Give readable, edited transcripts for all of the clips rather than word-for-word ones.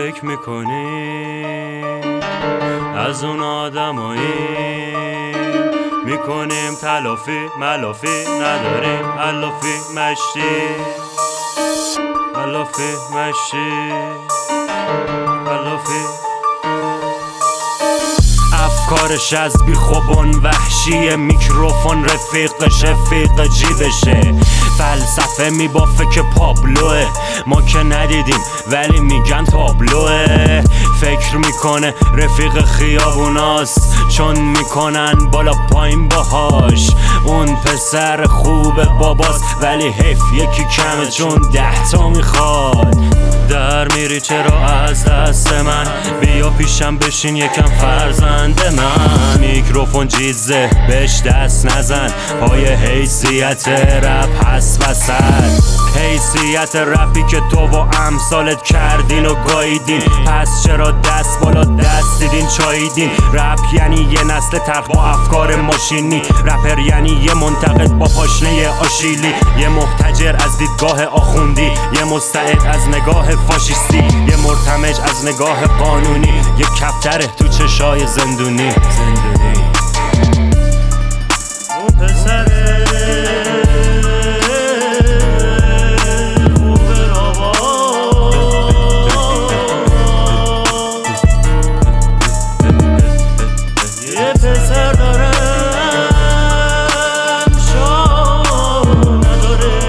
فکر میکنی از اون آدمایی میکنیم تلافی ملافی نداریم علافی مشتی علافی مشتی علافی افکارش از بی خوبان وحشیه، میکروفون رفیقش رفیق جیبشه، فلسفه میبافه که پابلوه، ما که ندیدیم ولی میگن تابلوه، فکر میکنه رفیق خیابوناست چون میکنن بالا پایین باهاش، اون پسر خوب باباست ولی حیف یکی کمه چون 10 تا میخواد. در میری چرا از دست من، بیا پیشم بشین یکم فرزند من، میکروفون جیزه بهش دست نزن، پای حیثیت رپ هست وسط، حیثیت رپی که تو و امثالت کردین و گاییدین، پس چرا دست بالا دست دیدین چاییدین. رپ یعنی یه نسل تلخ با افکار ماشینی، رپر یعنی یه منتقد با پاشنه آشیلی، یه محتجر از دیدگاه آخوندی، یه مستعد از نگاه فاشیستی، یه مرتمج از نگاه قانونی، یه کفتره تو چشای زندونی. اون پسره خوبه بابا، یه پسر دارم شو نداره،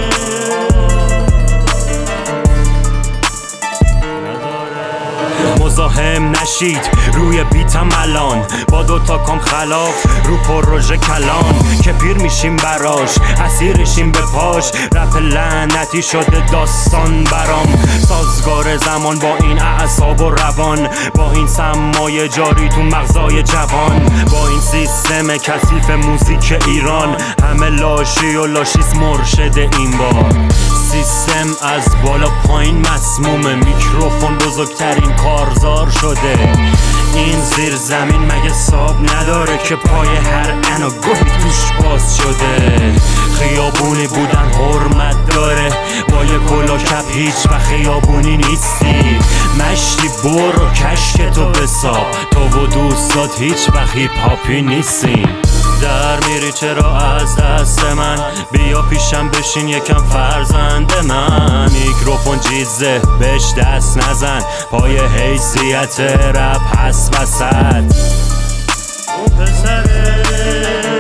مزاحم نشید روی بیتم الان، با 2 تا کام خلاف رو پروژه کلان، که پیر میشیم براش اسیرشیم به پاش، رپ لعنتی شده داستان برام، سازگار زمان با این اعصاب و روان، با این سمای جاری تو مغزای جوان، با این سیستم کثیف موزیک ایران، همه لاشی و لاشیس مرشد این بار، سیستم از بالا پایین مسمومه، میکروفون بزرگترین کارزار شده، این زیر زمین مگه ساب نداره که پای هر انا گوهی توش باز شده، خیابونی بودن حرمت داره، با یه کلا کپ هیچ و خیابونی نیستی، مشتی برو کشک تو بساب، تو و دوستات هیچ وقت هیپ هاپی نیستین. در میری چرا از دست من، بیا پیشم بشین یکم فرزند من، میکروفون جیزه بهش دست نزن، پای حیثیت رپ هست وسط. اون پسره